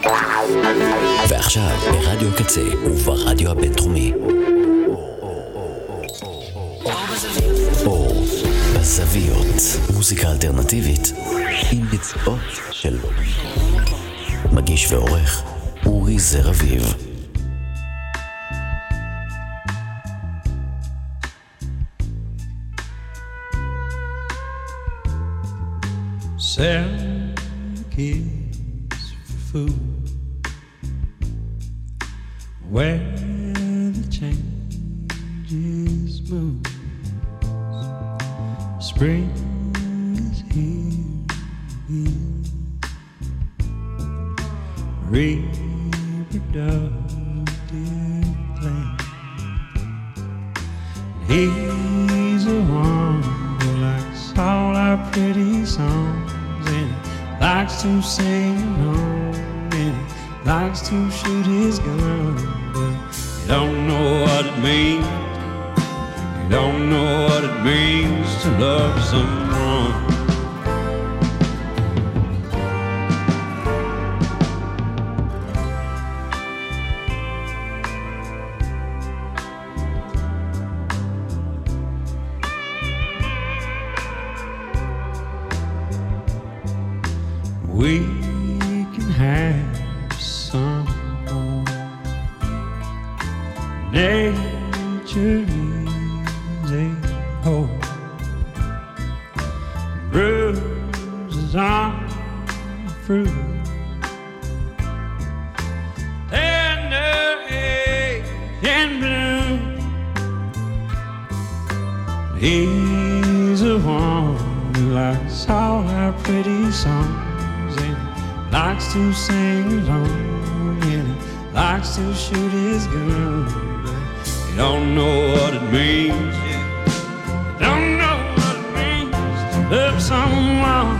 ועכשיו ברדיו קצה וברדיו הבינתחומי אור בזוויות, מוזיקה אלטרנטיבית עם ביצועות של מגיש ועורך אורי זר אביב. Selling kids for food, where the changes move. Spring is here, reproductive plan. He's a one who likes all our pretty songs. Likes to sing along and he likes to shoot his gun, but he don't know what it means. He don't know what it means to love someone. We can have some fun. Nature is a whole. Bruises on the fruit. Tender age and bloom. He's the one who likes all our pretty songs. Likes to sing along and he likes to shoot his gun, but he don't know what it means. He don't know what it means to love someone.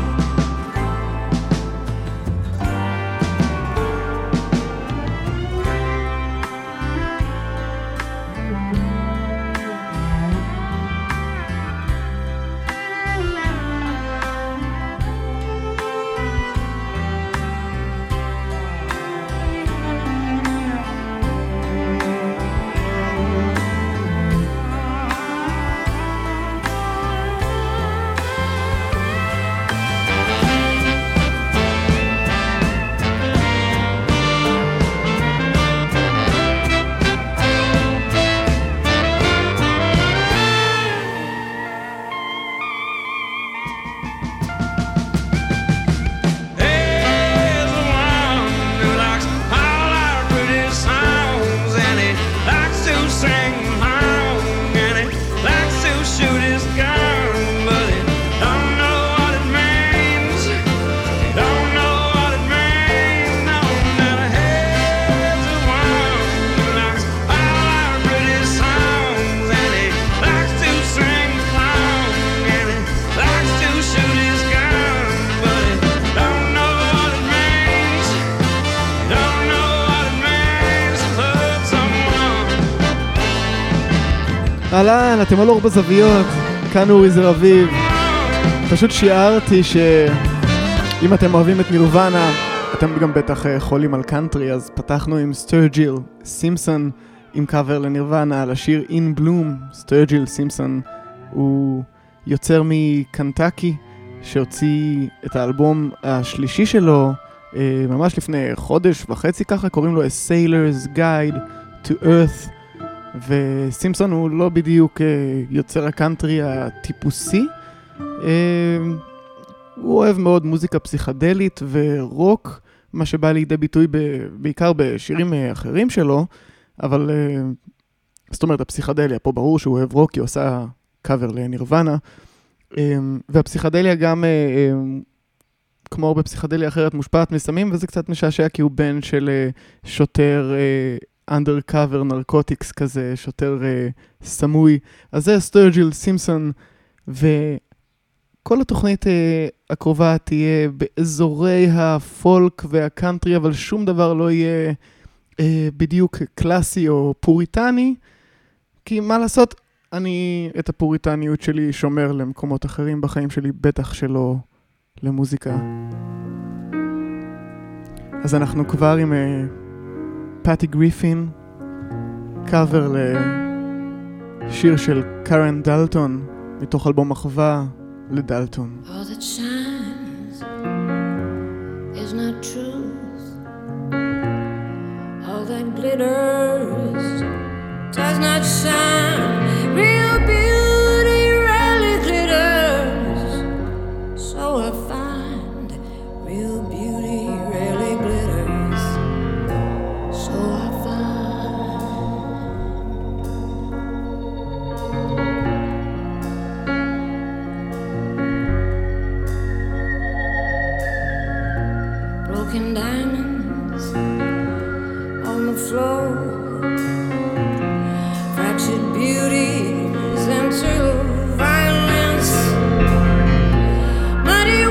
אהלן, אתם על אור בזוויות, כאן אורי זר אביב. פשוט שיערתי שאם אתם אוהבים את נירוונה, אתם גם בטח חולים על קאנטרי, אז פתחנו עם סטרג'יל סימפסון עם קאבר לנירוונה על השיר In Bloom. סטרג'יל סימפסון הוא יוצר מקנטקי שהוציא את האלבום השלישי שלו ממש לפני חודש וחצי ככה, קוראים לו A Sailor's Guide to Earth. וסימפסון הוא לא בדיוק יוצר הקאנטרי הטיפוסי, הוא אוהב מאוד מוזיקה פסיכדלית ורוק, מה שבא לידי ביטוי בעיקר בשירים אחרים שלו, אבל זאת אומרת הפסיכדליה פה ברור שהוא אוהב רוק כי הוא עושה קאבר לנירוונה, והפסיכדליה גם כמו הרבה פסיכדליה אחרת מושפעת מסמים, וזה קצת משעשע כי הוא בן של שוטר undercover נרקוטיקס כזה, שוטר סמוי. אז זה סטרג'יל סימפסון, וכל התוכנית הקרובה תהיה באזורי הפולק והקאנטרי, אבל שום דבר לא יהיה בדיוק קלאסי או פוריטני, כי מה לעשות, אני את הפוריטניות שלי שומר למקומות אחרים בחיים שלי, בטח שלא למוזיקה. אז אנחנו כבר עם פאטי גריפין, קאבר לשיר של קארן דלטון, מתוך אלבום אחווה לדלטון. All that shines is not truth. All that glitters does not shine. Real beauty rarely glitters. So I find real beauty rarely glitters. So I broken diamonds on the floor, fractured beauties and true violence, muddy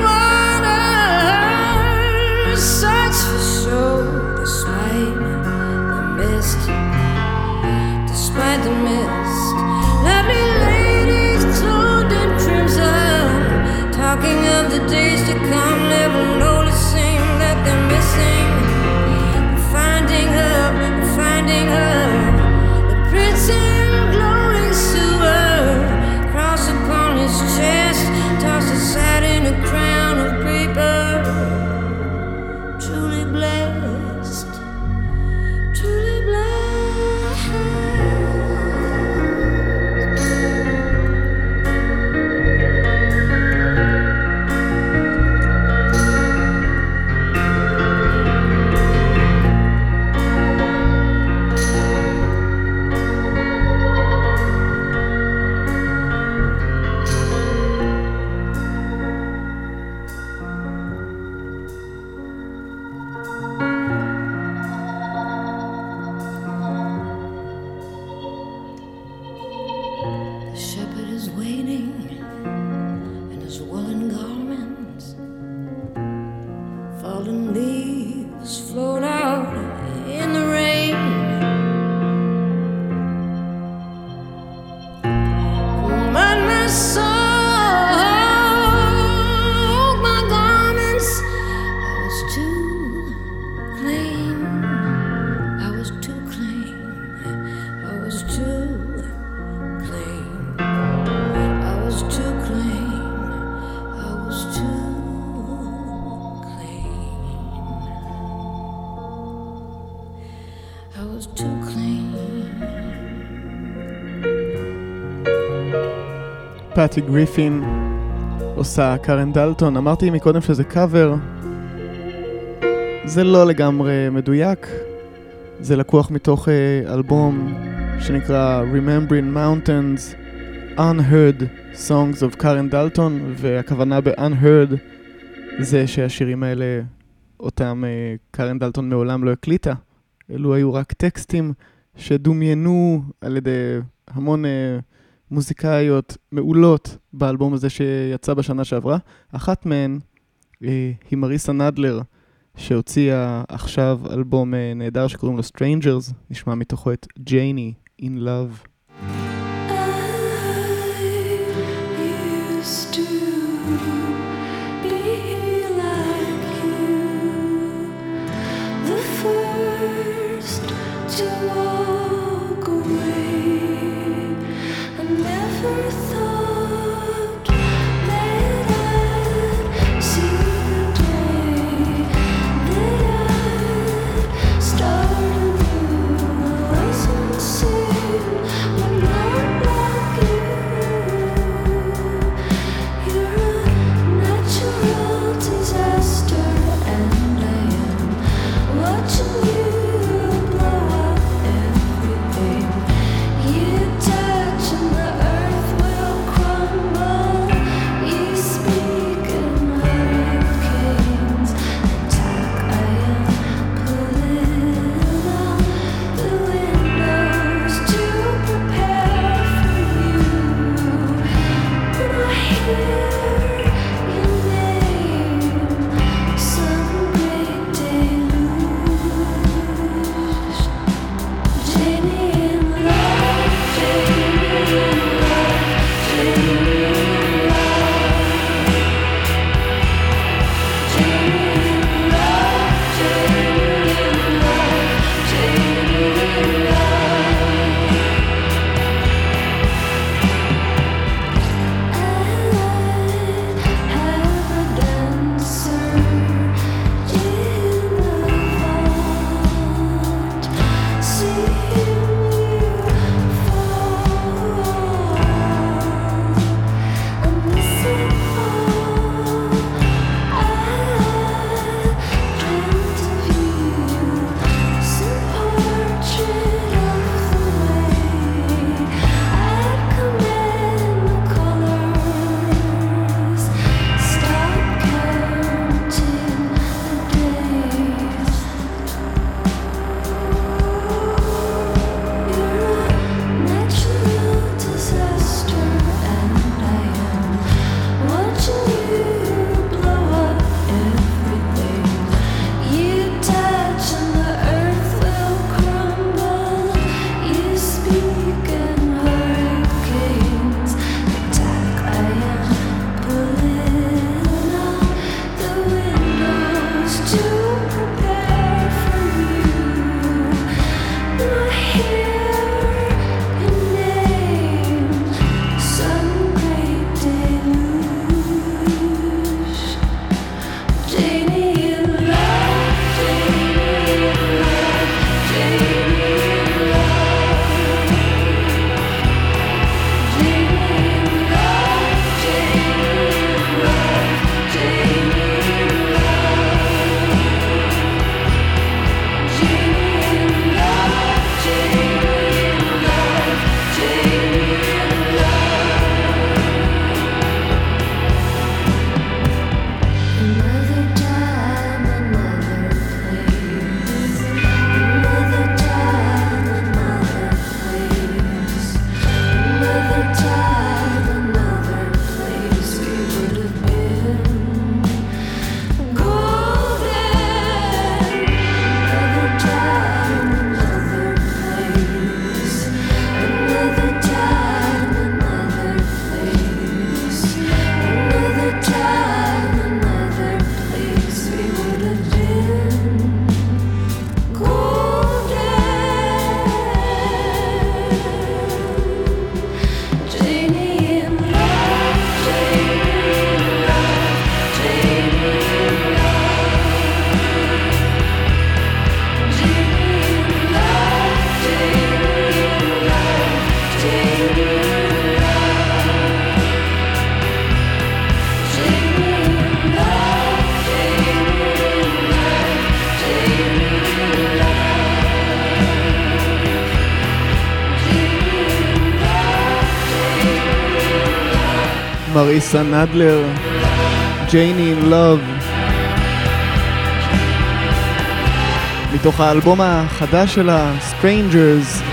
waters search for show despite the mist, despite the mist. Lovely ladies clothed in crimson, talking of the days to come, never noticing that they're missing. Finding her, the prince in glowing silver, cross upon his chest, tossed aside in a crown of paper. Truly blessed, truly blessed. The shepherd is waiting in his woolen garments. Fallen leaves float out in the rain. But my soul, my garments, I was too clean. I was too clean. I was too clean. I was too clean. I was too clean. I was too clean. פאטי גריפין עושה קארן דלטון. אמרתי מקודם שזה קאבר, זה לא לגמרי מדויק, זה לקוח מתוך אלבום שנקרא Remembering Mountains Unheard Songs of קארן דלטון, והכוונה ב-Unheard זה שהשירים האלה אותם קארן דלטון מעולם לא הקליטה, אלו היו רק טקסטים שדומיינו על ידי המון מוזיקאיות מעולות באלבום הזה שיצא בשנה שעברה. אחת מהן היא מריסה נדלר, שהוציאה עכשיו אלבום נהדר שקוראים לו Strangers, נשמע מתוכו את Janie in Love. Started מריסה נדלר, ג'ייני אין לוב, מתוך האלבום החדש שלה, Strangers.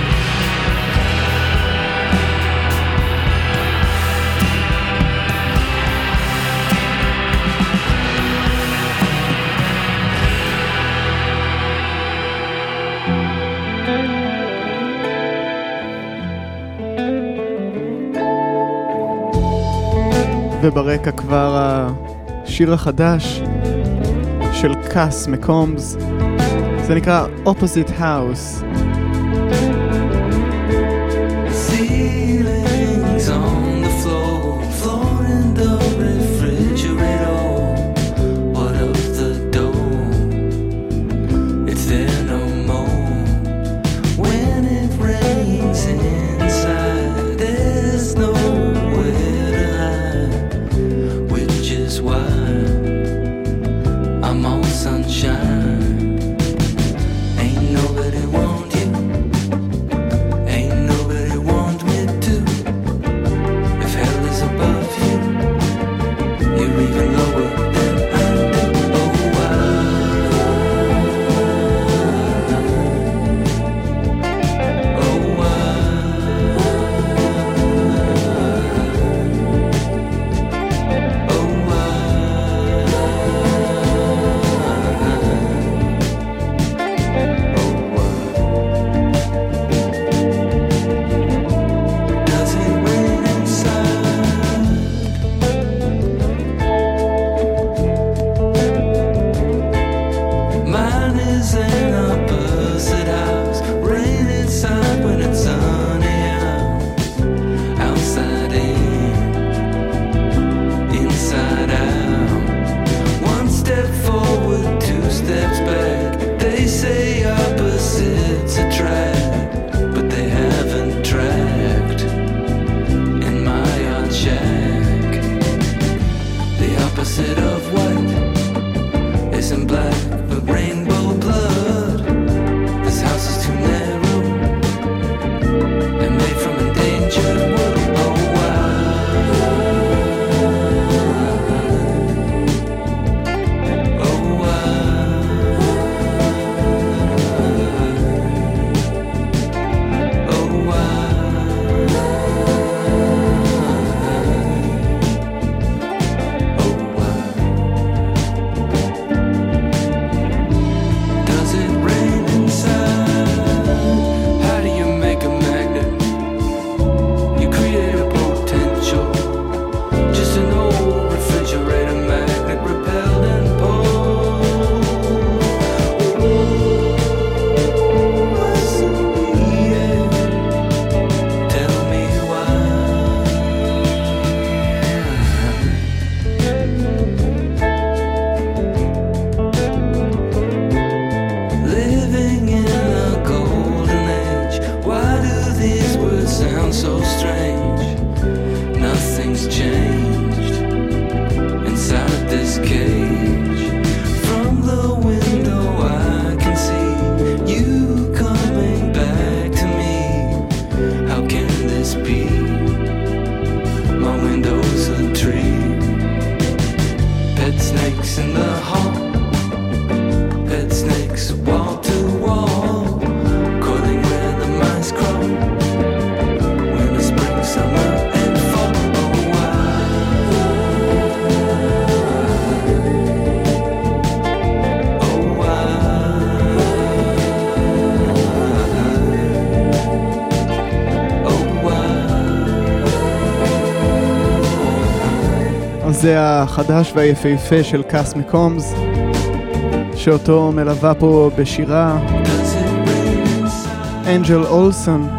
וברקע כבר השיר החדש של קאס מקומס, זה נקרא Opposite House. זה החדש והיפהפה של קאס מקומס, שאותו מלווה פה בשירה אנג'ל אולסון.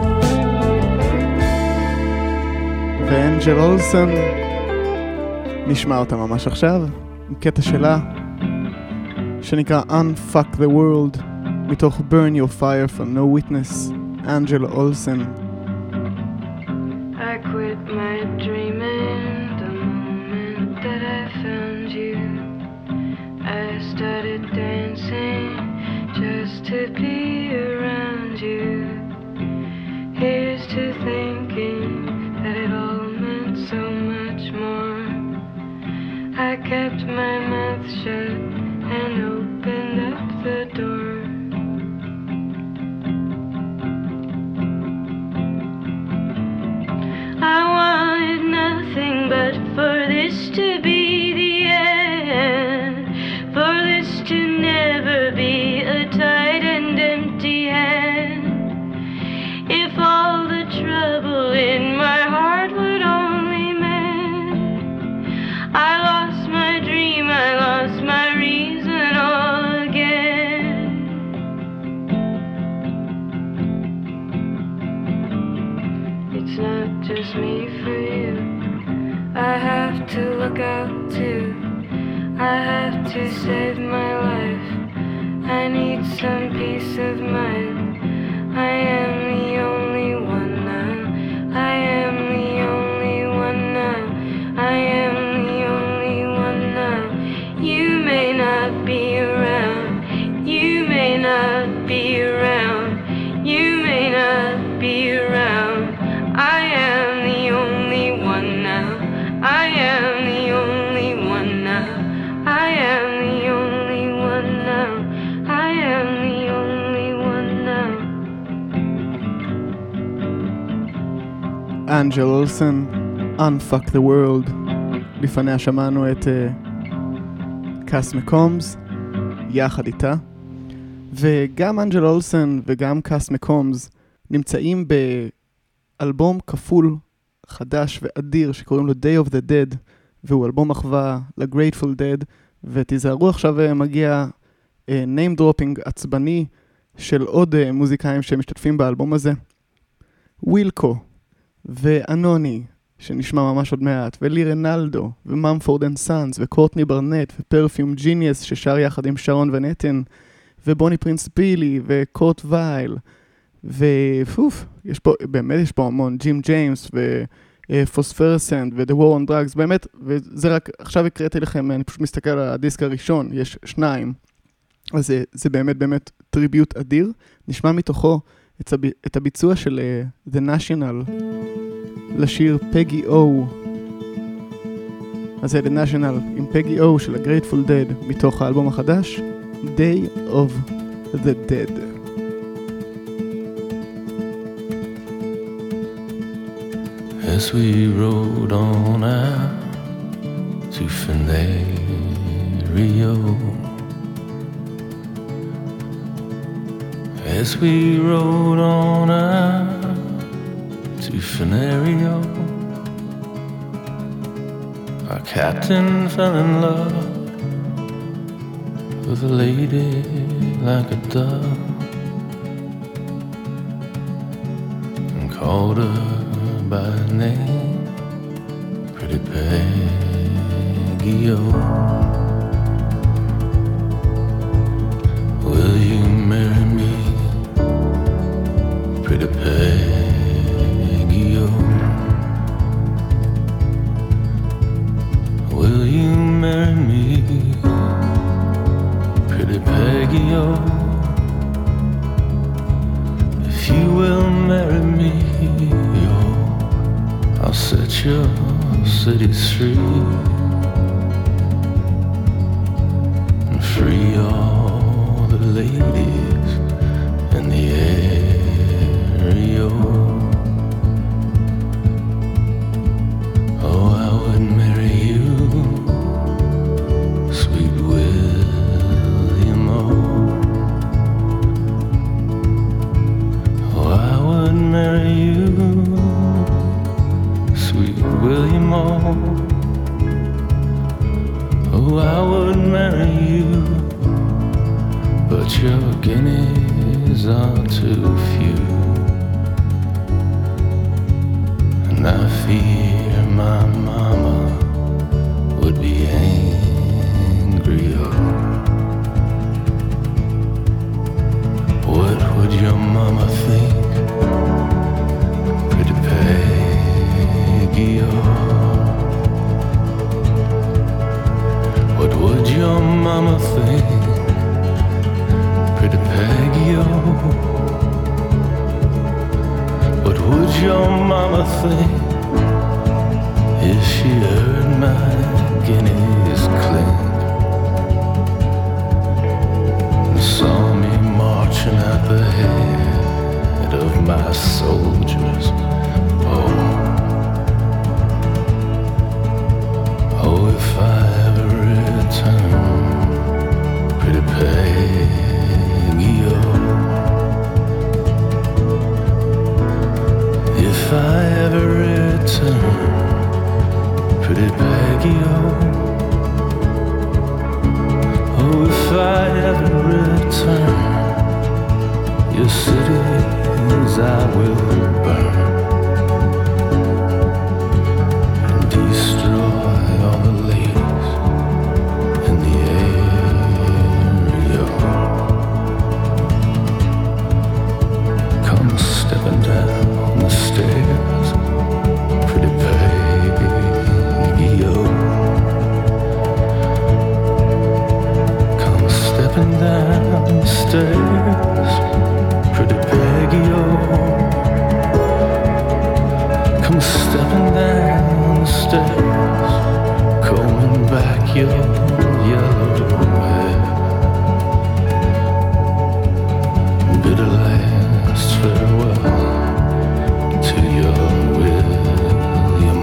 ואנג'ל אולסון, נשמע אותה ממש עכשיו, עם קטע שלה שנקרא Unfuck the World, מתוך Burn Your Fire for No Witness, אנג'ל אולסון. I quit my dreaming the moment that I found you. I started dancing just to be around you. Here's to thinking that it all meant so much more leaves me for you. I have to look out too. I have to save my life. I need some peace of mind. I am the only one now. I am the only one now. I am the only one now. You may not be around. You may not be around. You may not be around. I am the only one now. I am the only one now. I am the only one now. I am the only one now. אנג'ל אולסן, Unfuck the World. לפניה שמענו את קאס מקומס יחד איתה, וגם אנג'ל אולסן וגם קאס מקומס נמצאים באלבום כפול חדש ואדיר שקוראים לו Day of the Dead, והוא אלבום מחווה ל-Grateful Dead. ותיזהרו, עכשיו מגיע name dropping עצבני של עוד מוזיקאים שמשתתפים באלבום הזה. ווילקו ואנוני שנשמע ממש עוד מעט, ולי רנלדו וממפורד אנד סאנס וקורטני ברנט ופרפיום ג'יניוס ששר יחד עם שרון ונטן ובוני פרינס פילי וקורט וייל ופוף, יש פה המון, ג'ים ג'יימס ופוספרסנט ו-The War on Drugs, באמת, וזה רק, עכשיו הקראתי לכם, אני פשוט מסתכל על הדיסק הראשון, יש 2, אז זה באמת טריביוט אדיר. נשמע מתוכו את הביצוע של The National לשיר פגי או. אז זה The National עם פגי או של ה-Grateful Dead מתוך האלבום החדש Day of the Dead. As we rode on out to Fenario, as we rode on out to Fenario, our captain fell in love with a lady like a dove and called her by name, Pretty Peggy-O. Will you marry me, Pretty Peggy-O? Will you marry me, Pretty Peggy-O? If you will marry me, I'll set your cities free and free all the ladies in the area. Oh, I would marry you, sweet William O. Oh, I would marry you, William O. Oh, I would marry you, but your guineas are too few, and I fear my mama would be angry. Oh, what would your mama think, Pretty Peggy-O? What would your mama think, Pretty Peggy-O? What would your mama think if she heard my guineas clink and saw me marching at the head of my soldiers? Oh, if I ever return, Pretty Peggy-O. If I ever return, Pretty Peggy-O. stairs, pretty Peggy, oh, come stepping down the stairs, combing back your yellow hair. Bid a last farewell to your William,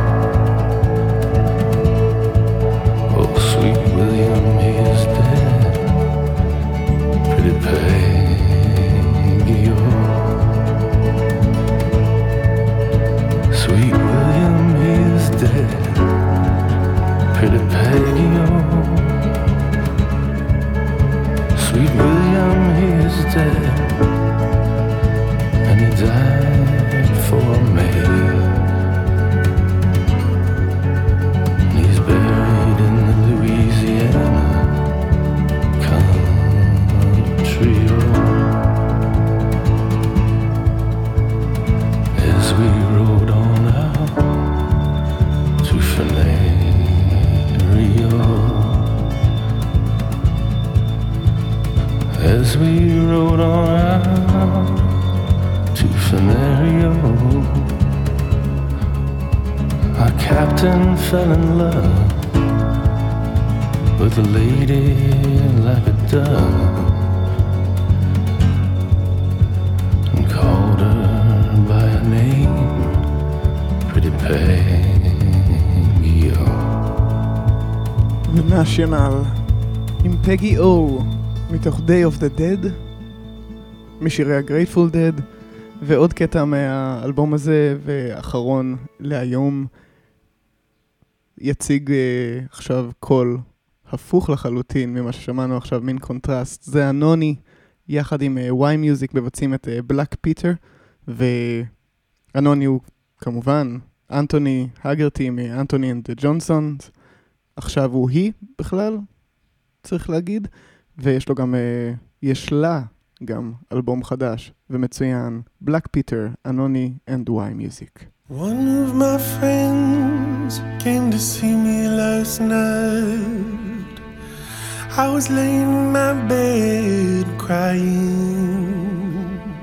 oh sweet William, he is dead, pretty Peggy, oh, sweet William, he is dead, pretty Peggy, oh, sweet William, he is dead, and he died for me. And he's buried in the Louisiana country road. As we rode on out to Venerio, as we rode on out to Venerio, our captain fell in love with a lady like a dove and called her by her name, pretty Peggy, oh. The National עם פגי או מתוך Day of the Dead משירי ה-Grateful Dead, ועוד קטע מהאלבום הזה ואחרון להיום יציג עכשיו קול הפוך לחלוטין ממה ששמענו עכשיו, מין קונטרסט. זה אנוני יחד עם Y-Music מבצעים את בלק פיטר, ואנוני הוא כמובן אנטוני הגרטי מאנטוני אנד ג'ונסון, עכשיו הוא היא בכלל צריך להגיד, ויש לו גם יש לה גם אלבום חדש ומצוין, בלק פיטר, אנוני and Y-Music. One of my friends came to see me last night. I was laying in my bed crying.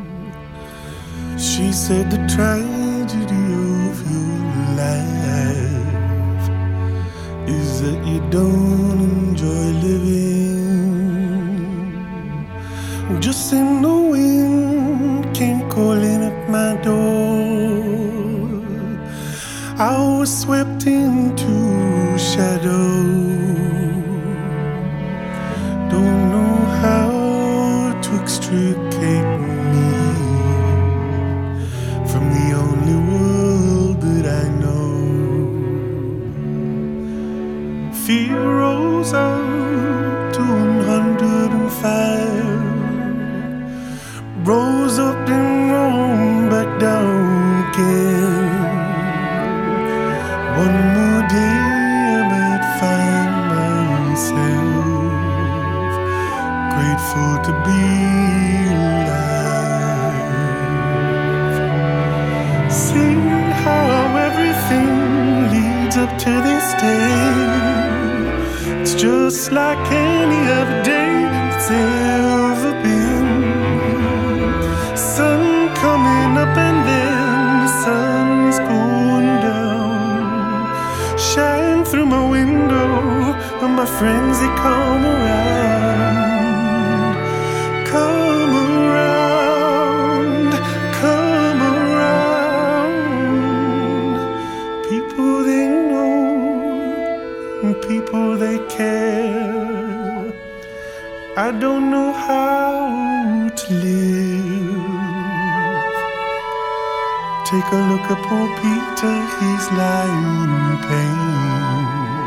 She said the tragedy of your life is that you don't enjoy living. Just in the wind came calling at my door. I was swept into shadow. Don't know how to extricate me from the only world that I know. Fear rose up to 105. Rose up and rolled back down again. One more day I might find myself grateful to be alive. See how everything leads up to this day. It's just like any other day it's ever been. Sun coming up and then the sun's going down. Shine through my window, but my friends they come around. Come around, come around. People they know and people they care. I don't know how to live. Take a look at poor Peter, he's lying in pain.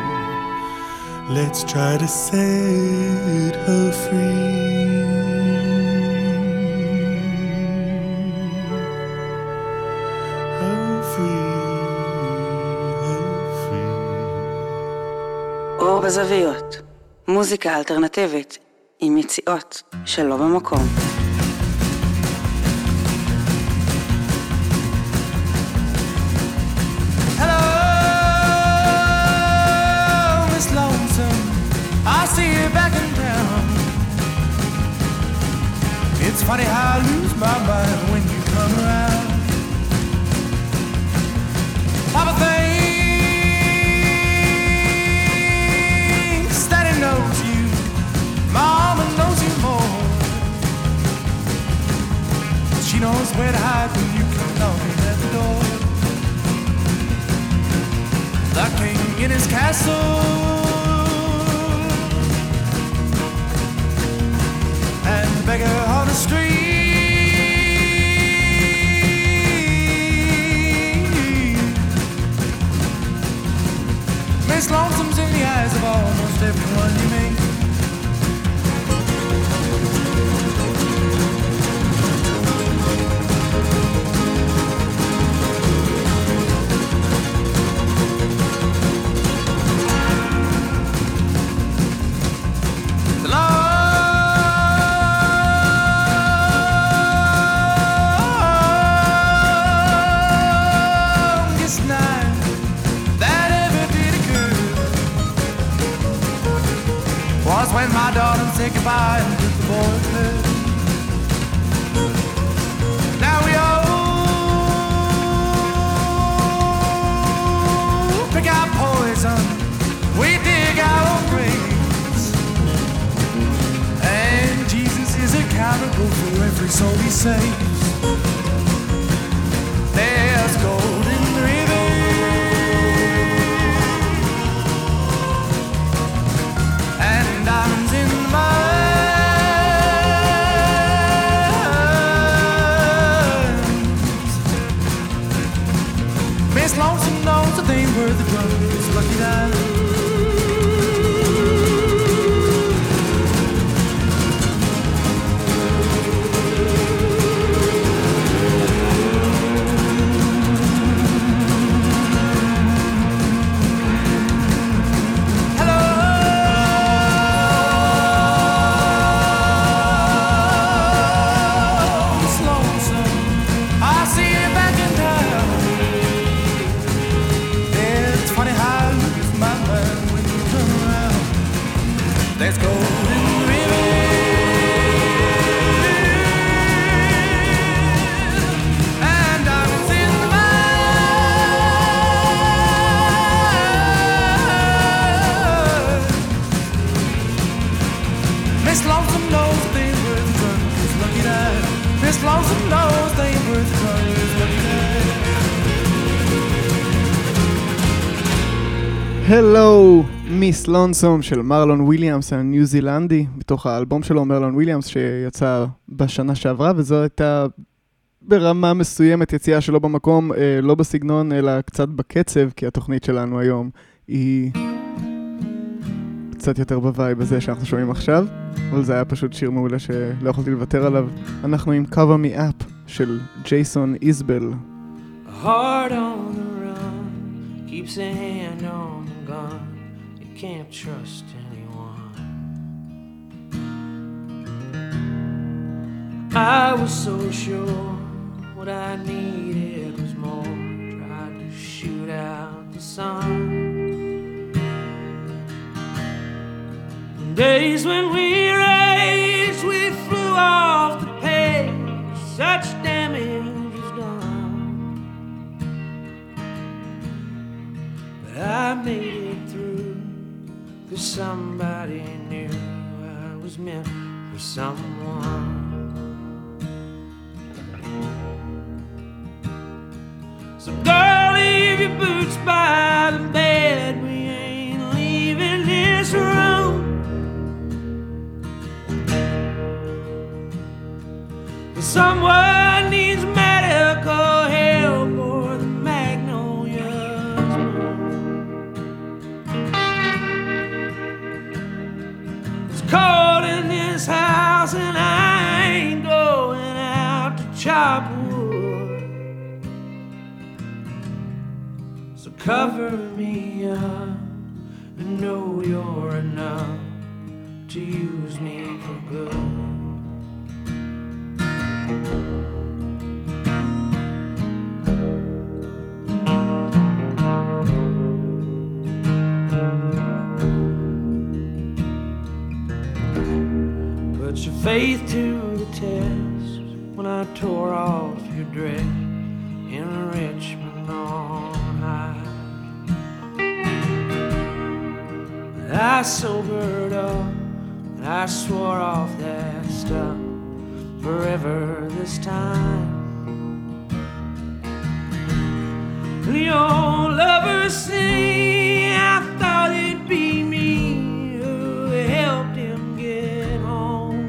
Let's try to set her free. Her free, her free. אור בזוויות, מוזיקה אלטרנטיבית עם יציאות שלא במקום. I see you back in town. It's funny how I lose my mind when you come around. Papa thinks that he knows you, Mama knows you more. She knows where to hide when you come knocking at the door. The king in his castle, and the beggar on the street. Miss Lonesome's in the eyes of almost everyone you meet. When my darling said goodbye and took the boy's bed. Now we all pick our poison, we dig our own graves, and Jesus is accountable for every soul he saves. There's golden rivers diamonds in the mines. Miss Lonesome knows that they ain't worth the drum. It's lucky that there's golden rivers and diamonds in the mines. Miss Lonesome knows they ain't worth the run, 'cause lucky that. Miss Lonesome knows they ain't worth the run, 'cause lucky that. Hello, מיס לונסום של מרלון וויליאמס הניו זילנדי, מתוך האלבום שלו מרלון וויליאמס שיצא בשנה שעברה, וזו הייתה ברמה מסוימת יציאה שלו במקום, לא בסגנון אלא קצת בקצב, כי התוכנית שלנו היום היא קצת יותר בווייב בזה שאנחנו שומעים עכשיו, אבל זה היה פשוט שיר מעולה שלא יכולתי לוותר עליו. אנחנו עם Cover Me Up של ג'ייסון איזבל. A heart on the run keeps a hand on the gun. Can't trust anyone. I was so sure what I needed was more. Tried to shoot out the sun. Days when we raged, we flew off the page. Such damage was done, but I made it through. 'Cause somebody knew I was meant for someone. So girl, leave your boots by the bed. We ain't leaving this room. Someone needs medical help or the magnolias bloom. It's cold in this house and I ain't going out to chop wood. So cover me up and know you're enough to use me for good. Put your faith to the test when I tore off your dress in Richmond on high. I sobered up and I swore off that stuff forever this time. Your lovers say I thought it'd be me who helped him get home,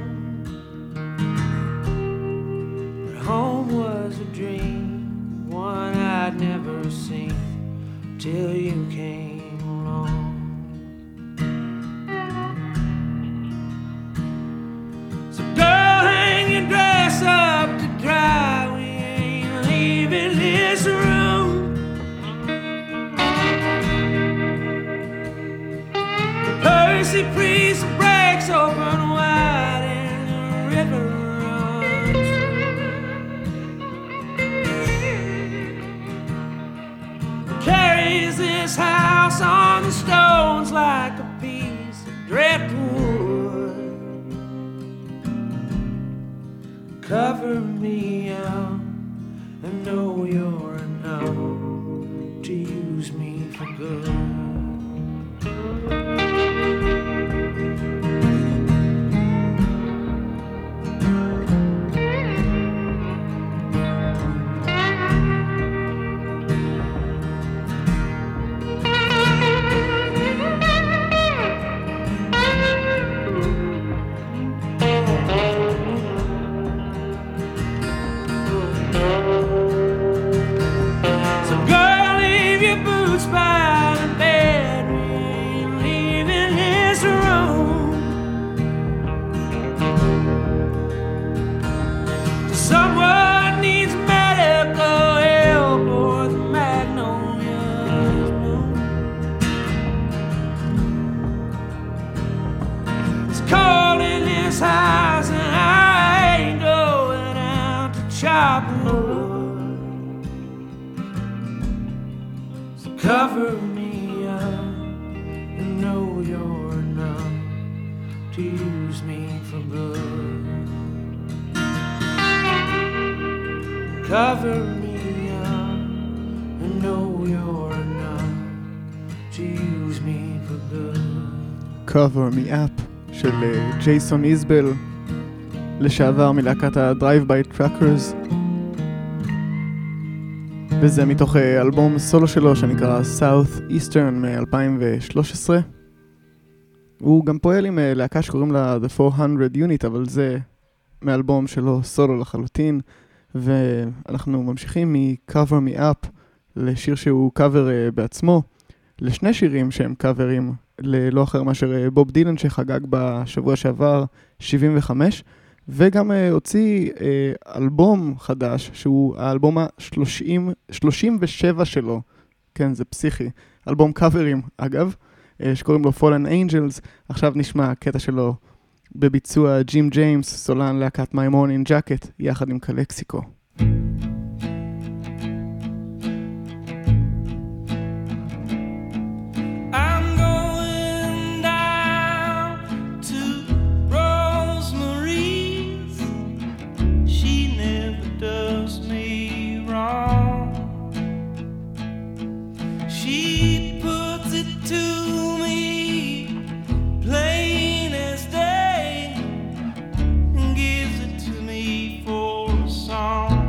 but home was a dream, one I'd never seen till you came along. So girl, hang your dress up to dry, we ain't leaving this room. Percy priest breaks open wide and the river runs. Carries this house on the stones like a piece of driftwood. Cover me up and know you're enough to use me for good. Cover me up and know you're enough to use me for good. Cover me up and know you're enough to use me for good. Cover me up של ג'ייסון איזבל, לשעבר מלהקת ה-Drive by Truckers, וזה מתוך אלבום סולו שלו שנקרא South Eastern מ-2013. הוא גם פועל עם להקה שקוראים לה The 400 Unit, אבל זה מאלבום שלו סולו לחלוטין, ואנחנו ממשיכים מ-Cover Me Up לשיר שהוא קאבר בעצמו, לשני שירים שהם קאברים ללא אחר מאשר בוב דילן שחגג בשבוע שעבר 75, וגם הוציא אלבום חדש שהוא האלבום ה-37 שלו, כן זה פסיכי, אלבום קאברים אגב, שקוראים לו Fallen Angels. עכשיו נשמע קטע שלו בביצוע ג'ים ג'יימס, סולן להקת My Morning Jacket, יחד עם קלקסיקו. Song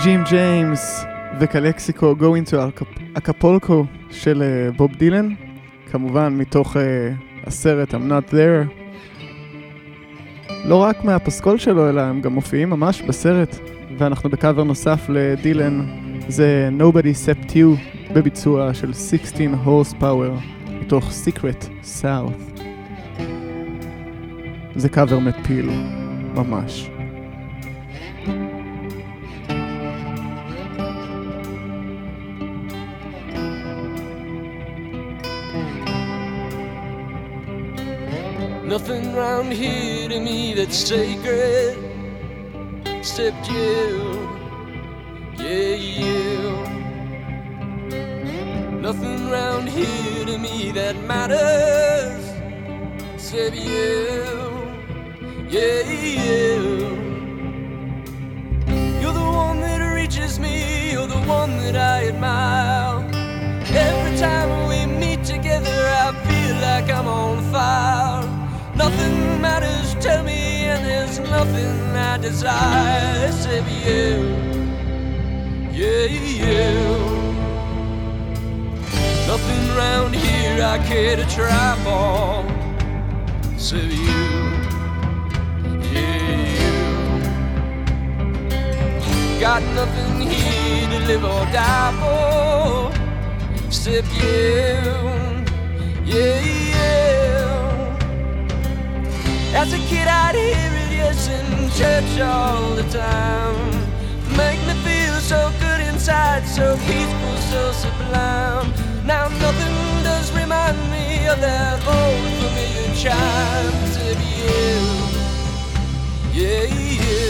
ג'ים ג'יימס וקלקסיקו Go into Acapulco של בוב דילן, כמובן מתוך הסרט I'm Not There. לא רק מהפסקול שלו, אלא הם גם מופיעים ממש בסרט, ואנחנו בקאבר נוסף לדילן, זה Nobody Except You בביצוע של 16 Horsepower מתוך Secret South. זה קאבר מפיל ממש. Nothing round here to me that's sacred except you, yeah, you. Nothing round here to me that matters except you, yeah, you. You're the one that reaches me, you're the one that I admire. Every time we meet together I feel like I'm on fire. Nothing matters to me and there's nothing I desire except you, yeah, you. Nothing round here I care to try for except you, yeah, you. Got nothing here to live or die for except you, yeah, yeah. As a kid I'd hear it, yes, in church all the time. Make me feel so good inside, so peaceful, so sublime. Now nothing does remind me of that old familiar chime. Except you, yeah, you.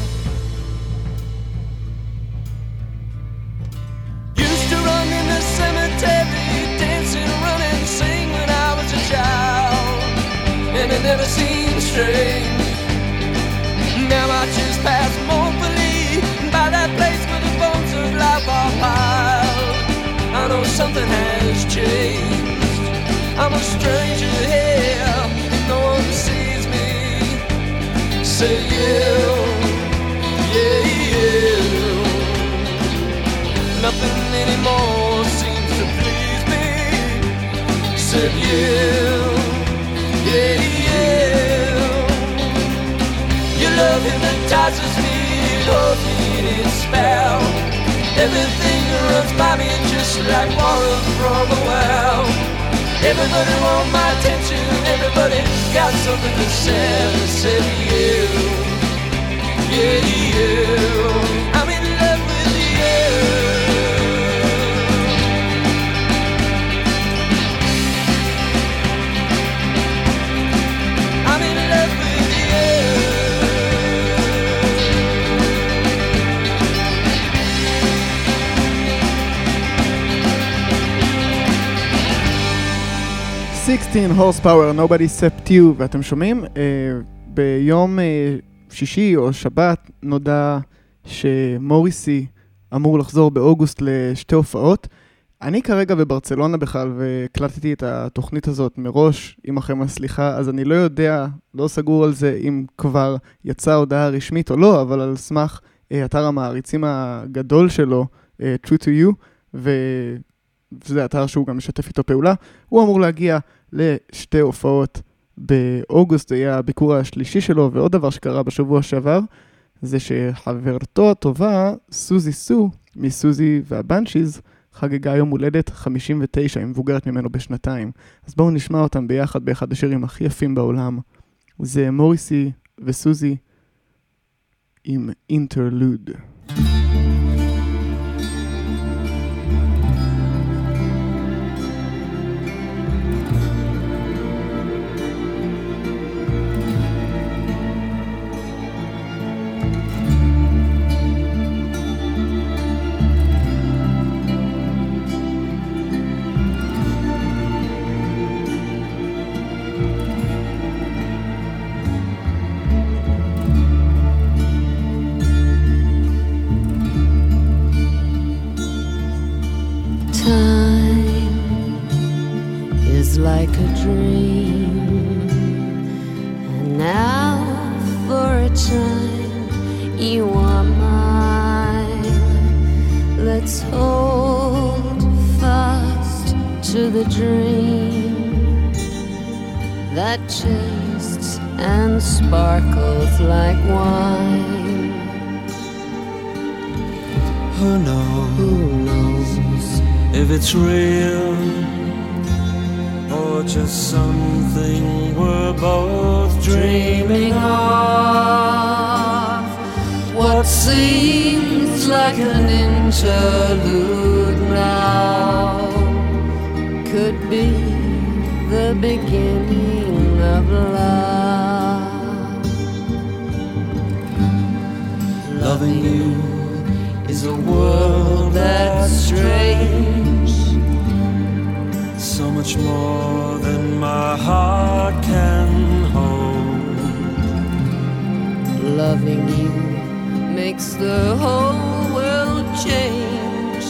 Used to run in the cemetery, dancing, running, sing when I was a child. And it never seemed strange. Now I just pass mournfully by that place where the bones of life are piled. I know something has changed. I'm a stranger here, and no one sees me. Say you, yeah, you. Nothing anymore seems to please me. Say you, yeah, yeah. Your love hypnotizes me, it holds me in its spell. Everything runs by me just like water from a well. Everybody wants my attention, everybody's got something to say. Except you, yeah, you. I'm in love with you. I'm in love with you. 16 Horsepower, Nobody Except You, ואתם שומעים? ביום שישי או שבת נודע שמוריסי אמור לחזור באוגוסט לשתי הופעות. אני כרגע בברצלונה בכלל, והקלטתי את התוכנית הזאת מראש, עם אחרי הסליחה, אז אני לא יודע, לא סגור על זה אם כבר יצאה הודעה רשמית או לא, אבל על סמך אתר המעריצים הגדול שלו, True to You, וזה אתר שהוא גם משתף איתו פעולה, הוא אמור להגיע לשתי הופעות באוגוסט, זה היה הביקור השלישי שלו, ועוד דבר שקרה בשבוע שעבר, זה שחברתו הטובה, סוזי סו, מסוזי והבנצ'יז, חגגה יום הולדת 59, היא מבוגרת ממנו בשנתיים. אז בואו נשמע אותם ביחד באחד השירים הכי יפים בעולם. זה מוריסי וסוזי עם אינטרלוד. the dream that tastes and sparkles like wine. Who knows if it's real or just something we're both dreaming of. What seems like an interlude now could be the beginning of love. Loving you is a world that's strange, so much more than my heart can hold. Loving you makes the whole world change.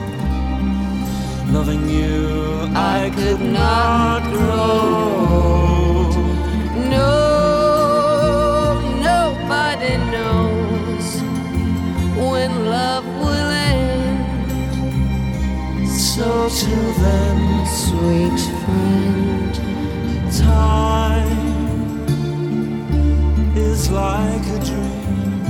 Loving you, I could not grow. No, nobody knows when love will end. So till then, sweet friend, time is like a dream.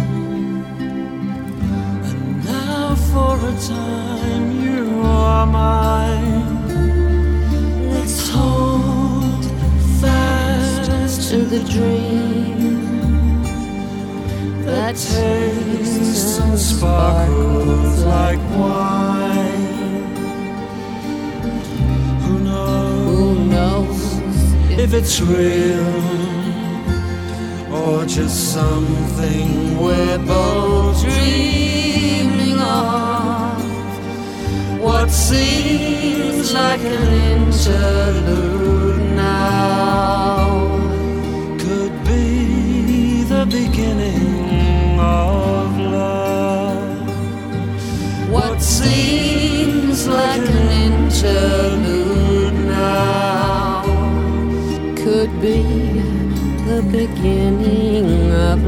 For a time you are mine. Let's hold fast to the dream that tastes and sparkles like wine. Who knows if it's real or just something we're both dreaming of. What seems like an interlude now could be the beginning of love. What seems like an interlude now could be the beginning of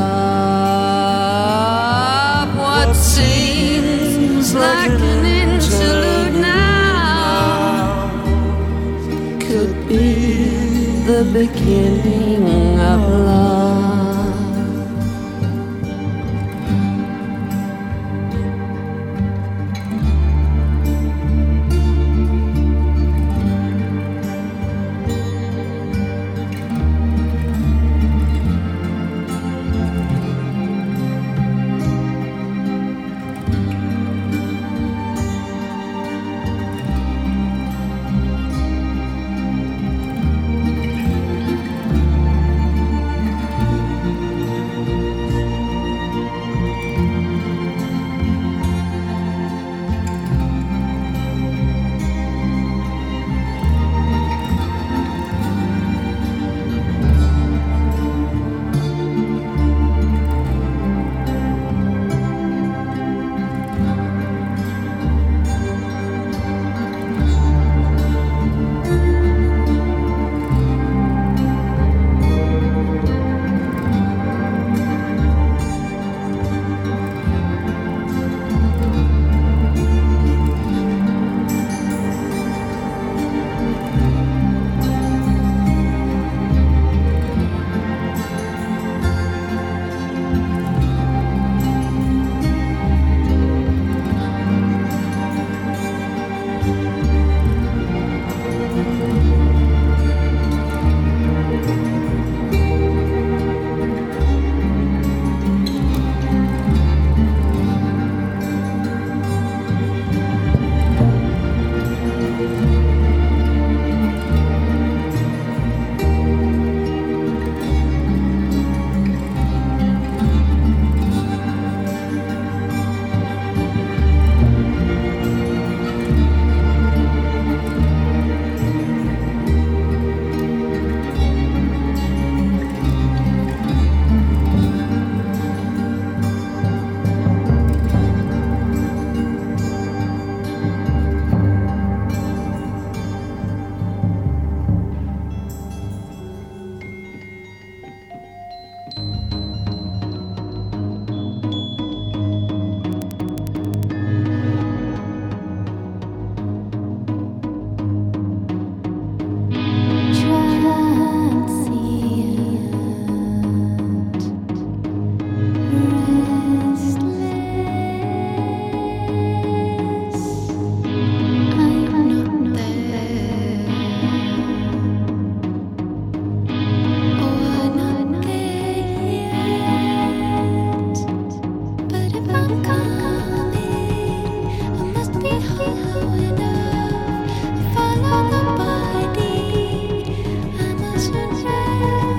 love. What seems like an interlude now could be the beginning of love.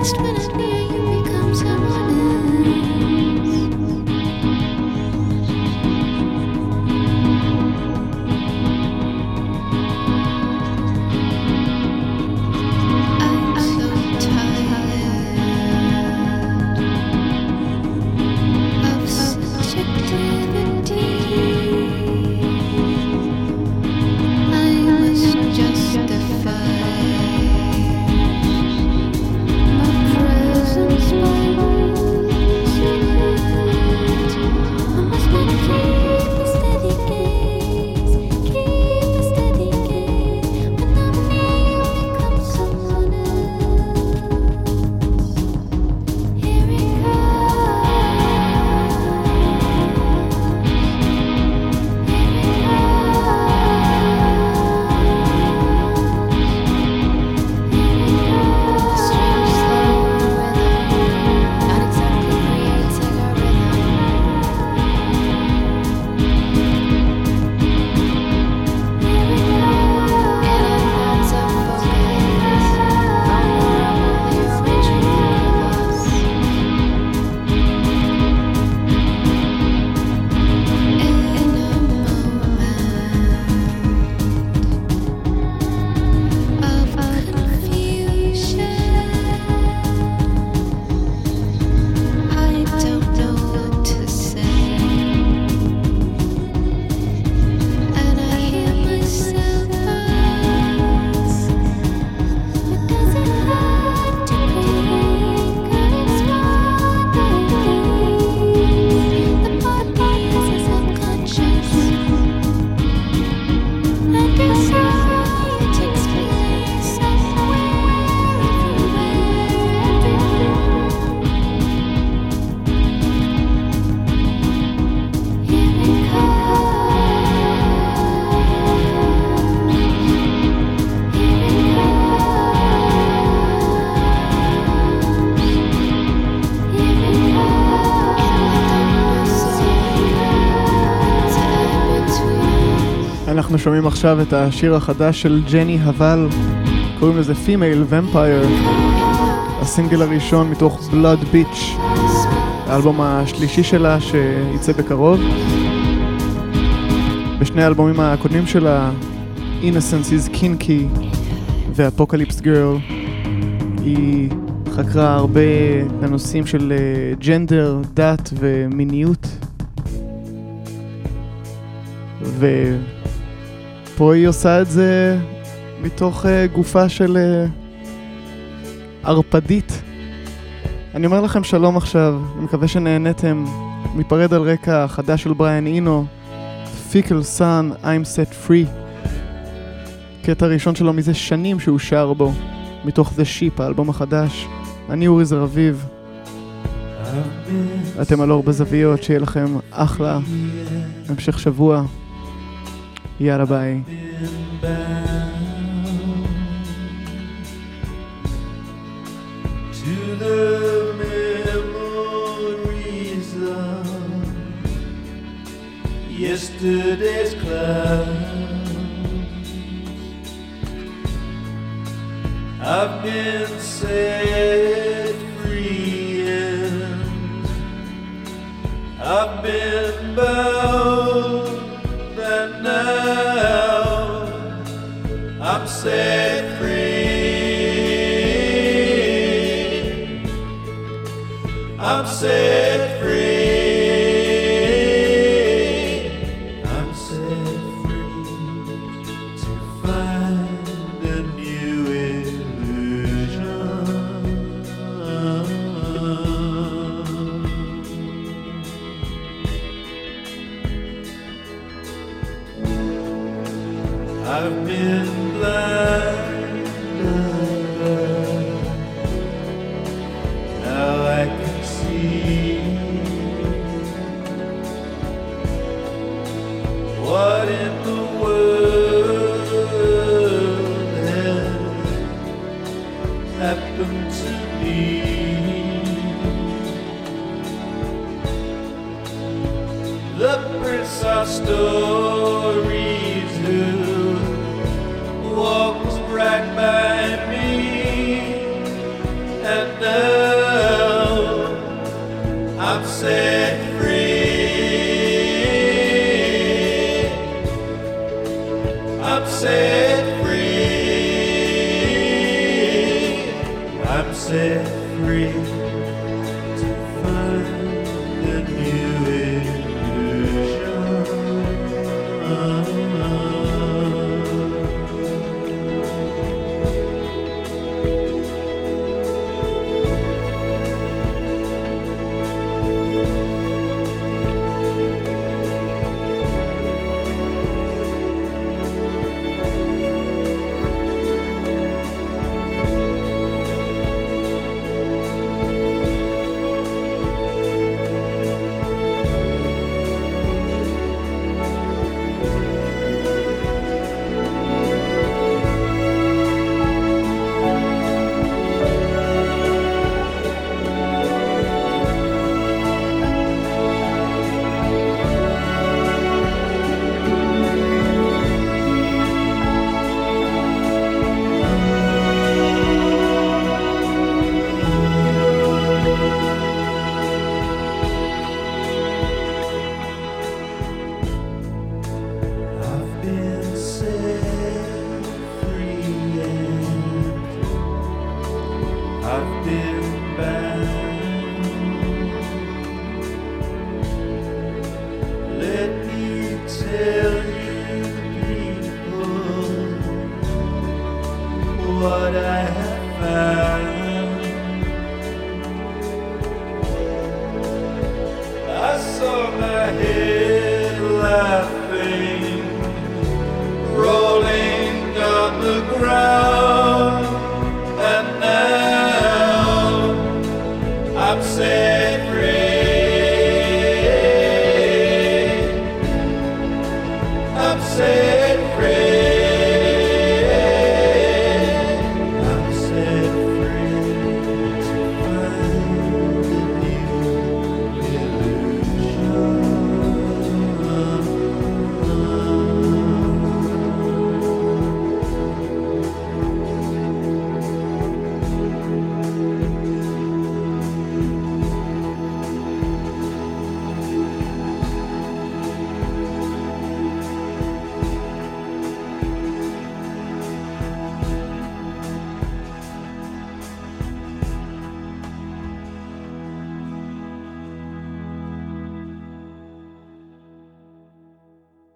אנחנו שומעים עכשיו את השיר החדש של ג'ני הבל, קוראים לזה Female Vampire, הסינגל הראשון מתוך Blood Beach, האלבום השלישי שלה שיצא בקרוב. בשני האלבומים הקודמים שלה, Innocence is Kinky ו-Apocalypse Girl, היא חקרה הרבה לנושאים של ג'נדר, דת ומיניות, ופה היא עושה את זה מתוך גופה של ערפדית. אני אומר לכם שלום עכשיו, אני מקווה שנהנתם. ניפרד על רקע חדש של בריאן אינו, Fickle Sun, I'm Set Free, קטע ראשון שלו מזה שנים שהוא שר בו, מתוך The Sheep, האלבום החדש. אני אורי זרביב, אתם על אור בזוויות, שיהיה לכם אחלה המשך שבוע, יאללה ביי. Yesterday's clouds, I've been set free and I've been bound, and now I'm set free. I'm set free. I've been blind, now I can see what in the world has happened to me. The prints are stories who walks right by me, and I'm set free. I'm set free. I'm set free to find a new illusion. I've been bad.